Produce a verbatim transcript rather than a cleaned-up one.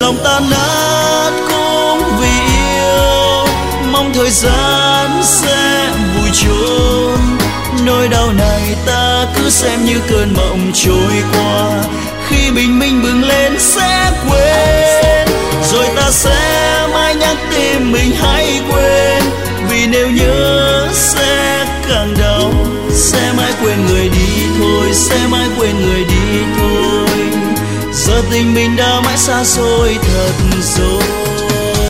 lòng tan nát cũng vì yêu, mong thời gian sẽ vùi chôn nỗi đau này. Ta cứ xem như cơn mộng trôi qua, khi bình minh bừng lên sẽ quên, rồi ta sẽ mãi nhắc tim mình hãy quên. Vì nếu nhớ sẽ càng đau, sẽ mãi quên người đi thôi, sẽ mãi quên người đi thôi. Giờ tình mình đã mãi xa xôi thật rồi.